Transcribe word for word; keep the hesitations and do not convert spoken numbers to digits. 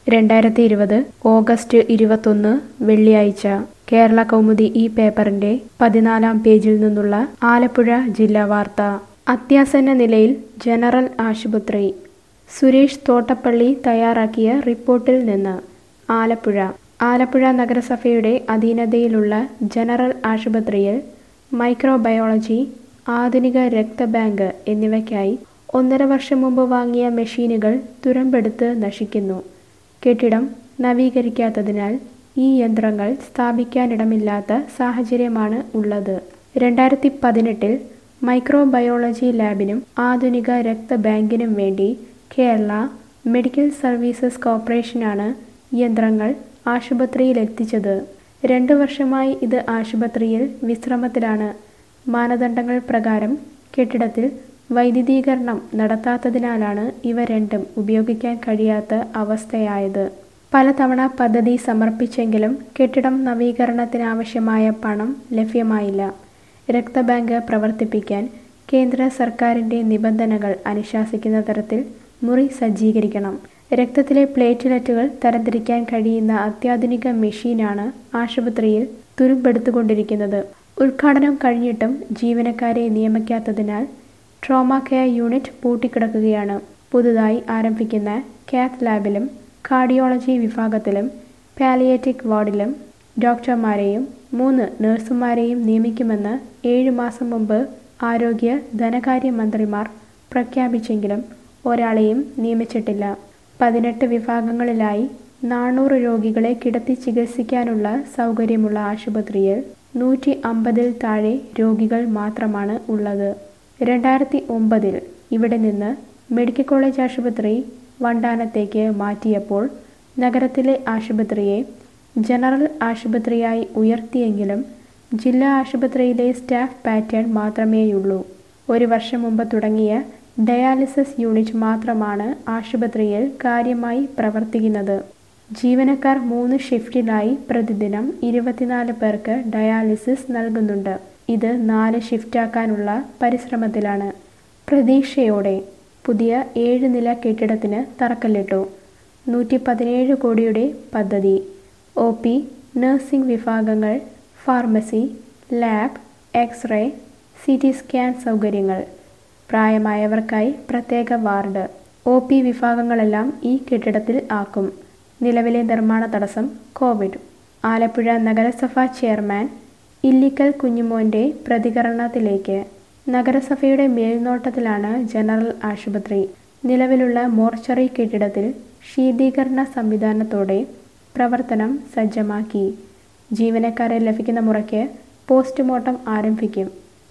രണ്ടായിരത്തി ഇരുപത് ഓഗസ്റ്റ് ഇരുപത്തൊന്ന് വെള്ളിയാഴ്ച കേരള കൗമുദി ഈ പേപ്പറിന്റെ പതിനാലാം പേജിൽ നിന്നുള്ള ആലപ്പുഴ ജില്ലാ വാർത്ത. അത്യാസന്ന നിലയിൽ ജനറൽ ആശുപത്രി. സുരേഷ് തോട്ടപ്പള്ളി തയ്യാറാക്കിയ റിപ്പോർട്ടിൽ നിന്ന്. ആലപ്പുഴ ആലപ്പുഴ നഗരസഭയുടെ അധീനതയിലുള്ള ജനറൽ ആശുപത്രിയിൽ മൈക്രോബയോളജി, ആധുനിക രക്തബാങ്ക് എന്നിവയ്ക്കായി ഒന്നര വർഷം മുമ്പ് വാങ്ങിയ മെഷീനുകൾ തുരമ്പെടുത്ത് നശിക്കുന്നു. കെട്ടിടം നവീകരിക്കാത്തതിനാൽ ഈ യന്ത്രങ്ങൾ സ്ഥാപിക്കാനിടമില്ലാത്ത സാഹചര്യമാണ് ഉള്ളത്. രണ്ടായിരത്തി പതിനെട്ടിൽ മൈക്രോബയോളജി ലാബിനും ആധുനിക രക്തബാങ്കിനും വേണ്ടി കേരള മെഡിക്കൽ സർവീസസ് കോർപ്പറേഷനാണ് യന്ത്രങ്ങൾ ആശുപത്രിയിലെത്തിച്ചത്. രണ്ടു വർഷമായി ഇത് ആശുപത്രിയിൽ വിശ്രമത്തിലാണ്. മാനദണ്ഡങ്ങൾ പ്രകാരം കെട്ടിടത്തിൽ വൈദ്യുതീകരണം നടത്താത്തതിനാലാണ് ഇവ രണ്ടും ഉപയോഗിക്കാൻ കഴിയാത്ത അവസ്ഥയായത്. പലതവണ പദ്ധതി സമർപ്പിച്ചെങ്കിലും കെട്ടിടം നവീകരണത്തിനാവശ്യമായ പണം ലഭ്യമായില്ല. രക്തബാങ്ക് പ്രവർത്തിപ്പിക്കാൻ കേന്ദ്ര സർക്കാരിൻ്റെ നിബന്ധനകൾ അനുശാസിക്കുന്ന തരത്തിൽ മുറി സജ്ജീകരിക്കണം. രക്തത്തിലെ പ്ലേറ്റ്ലെറ്റുകൾ തരംതിരിക്കാൻ കഴിയുന്ന അത്യാധുനിക മെഷീനാണ് ആശുപത്രിയിൽ തുരുമ്പെടുത്തുകൊണ്ടിരിക്കുന്നത്. ഉദ്ഘാടനം കഴിഞ്ഞിട്ടും ജീവനക്കാരെ നിയമിക്കാത്തതിനാൽ ട്രോമ കെയർ യൂണിറ്റ് പൂട്ടിക്കിടക്കുകയാണ്. പുതുതായി ആരംഭിക്കുന്ന കാത്ത് ലാബിലും കാർഡിയോളജി വിഭാഗത്തിലും പാലിയേറ്റീവ് വാർഡിലും ഡോക്ടർമാരെയും മൂന്ന് നഴ്സുമാരെയും നിയമിക്കുമെന്ന് ഏഴ് മാസം മുമ്പ് ആരോഗ്യ ധനകാര്യ മന്ത്രിമാർ പ്രഖ്യാപിച്ചെങ്കിലും ഒരാളെയും നിയമിച്ചിട്ടില്ല. പതിനെട്ട് വിഭാഗങ്ങളിലായി നാനൂറ് രോഗികളെ കിടത്തി ചികിത്സിക്കാനുള്ള സൗകര്യമുള്ള ആശുപത്രിയിൽ നൂറ്റി അമ്പതിൽ താഴെ രോഗികൾ മാത്രമാണ് ഉള്ളത്. രണ്ടായിരത്തി ഒമ്പതിൽ ഇവിടെ നിന്ന് മെഡിക്കൽ കോളേജ് ആശുപത്രി വണ്ടാനത്തേക്ക് മാറ്റിയപ്പോൾ നഗരത്തിലെ ആശുപത്രിയെ ജനറൽ ആശുപത്രിയായി ഉയർത്തിയെങ്കിലും ജില്ലാ ആശുപത്രിയിലെ സ്റ്റാഫ് പാറ്റേൺ മാത്രമേയുള്ളൂ. ഒരു വർഷം മുമ്പ് തുടങ്ങിയ ഡയാലിസിസ് യൂണിറ്റ് മാത്രമാണ് ആശുപത്രിയിൽ കാര്യമായി പ്രവർത്തിക്കുന്നത്. ജീവനക്കാർ മൂന്ന് ഷിഫ്റ്റിലായി പ്രതിദിനം ഇരുപത്തിനാല് പേർക്ക് ഡയാലിസിസ് നൽകുന്നുണ്ട്. ഇത് നാല് ഷിഫ്റ്റാക്കാനുള്ള പരിശ്രമത്തിലാണ്. പ്രതീക്ഷയോടെ പുതിയ ഏഴ് നില കെട്ടിടത്തിന് തറക്കല്ലിട്ടു. നൂറ്റി പതിനേഴ് കോടിയുടെ പദ്ധതി. ഒ പി, നഴ്സിംഗ് വിഭാഗങ്ങൾ, pharmacy, lab, X-ray, C T scan സൗകര്യങ്ങൾ, പ്രായമായവർക്കായി പ്രത്യേക വാർഡ്, ഒ പി വിഭാഗങ്ങളെല്ലാം ഈ കെട്ടിടത്തിൽ ആക്കും. നിലവിലെ നിർമ്മാണ തടസ്സം കോവിഡ്. ആലപ്പുഴ നഗരസഭാ ചെയർമാൻ ഇല്ലിക്കൽ കുഞ്ഞുമോൻ്റെ പ്രതികരണത്തിലേക്ക്. നഗരസഭയുടെ മേൽനോട്ടത്തിലാണ് ജനറൽ ആശുപത്രി. നിലവിലുള്ള മോർച്ചറി കെട്ടിടത്തിൽ ശീതീകരണ സംവിധാനത്തോടെ പ്രവർത്തനം സജ്ജമാക്കി. ജീവനക്കാരെ ലഭിക്കുന്ന മുറയ്ക്ക് പോസ്റ്റ്മോർട്ടം ആരംഭിക്കും.